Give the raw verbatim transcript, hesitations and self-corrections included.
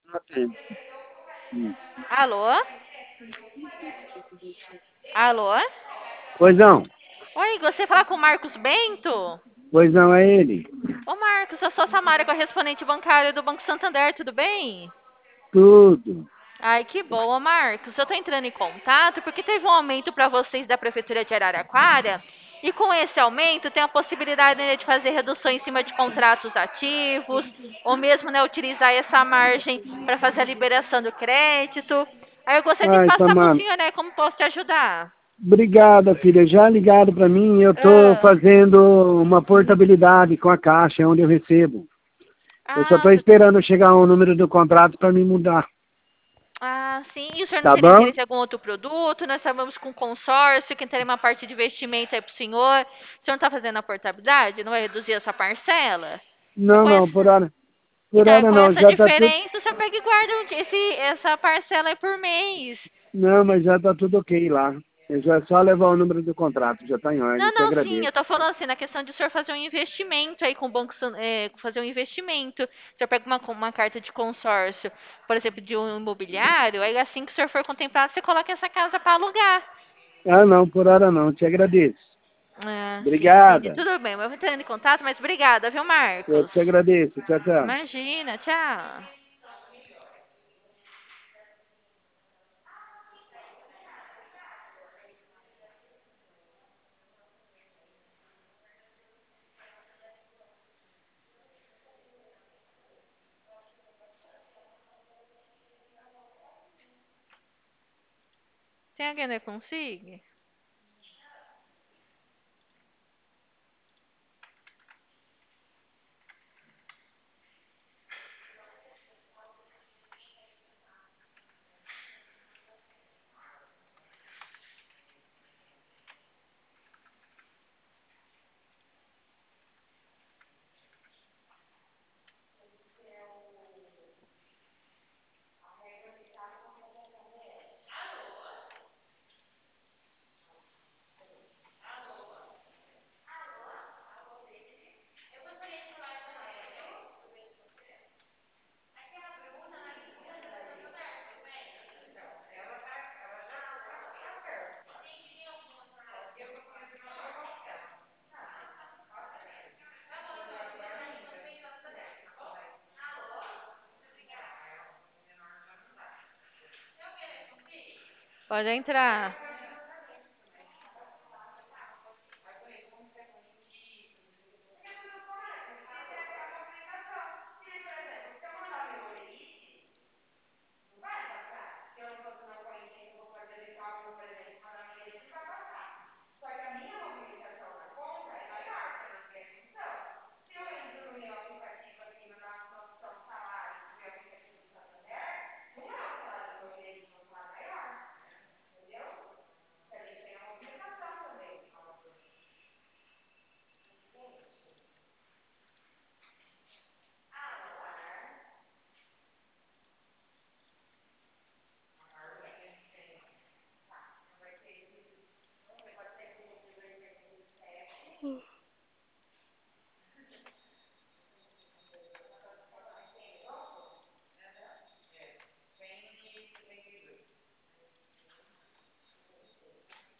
Atende. Hum. Alô? Alô? Pois não, Oi, você fala com o Marcos Bento? pois não é ele. Ô Marcos, eu sou a Samara, correspondente bancária do Banco Santander, tudo bem? Tudo. Ai, que bom, ô Marcos. Eu tô entrando em contato porque teve um aumento para vocês da Prefeitura de Araraquara. E com esse aumento tem a possibilidade, né, de fazer redução em cima de contratos ativos, ou mesmo, né, utilizar essa margem para fazer a liberação do crédito. Aí eu gostaria de Ai, passar para o Samara. senhor, né, como posso te ajudar. Obrigada, filha. Já ligaram para mim, eu estou Ah, fazendo uma portabilidade com a Caixa, onde eu recebo. Eu só ah, estou você tá- esperando chegar o número do contrato para me mudar. ah, sim. E o senhor não Tá teria bom? interesse em algum outro produto? Nós estamos com consórcio, que teria uma parte de investimento aí para o senhor. O senhor não está fazendo a portabilidade? Não vai reduzir essa parcela? É Não, com não, essa, por hora. Por então, é hora com não, essa já está tudo. diferença, o senhor pega e guarda um- esse, essa parcela aí por mês. Não, mas já está tudo ok lá. É já só levar o número do contrato, já está em ordem, Não, te não, sim, eu agradeço. tô falando assim, na questão de o senhor fazer um investimento aí com o banco, San- é, fazer um investimento. O senhor pega uma, uma carta de consórcio, por exemplo, de um imobiliário, aí assim que o senhor for contemplado, você coloca essa casa para alugar. Ah, não, por hora não, te agradeço. Ah, sim, entendi. Obrigada. Tudo bem, eu vou entrando em contato, mas obrigada, viu, Eu Marcos? te agradeço. Tchau, tchau. Imagina, tchau. Tem alguém que consiga? Pode entrar.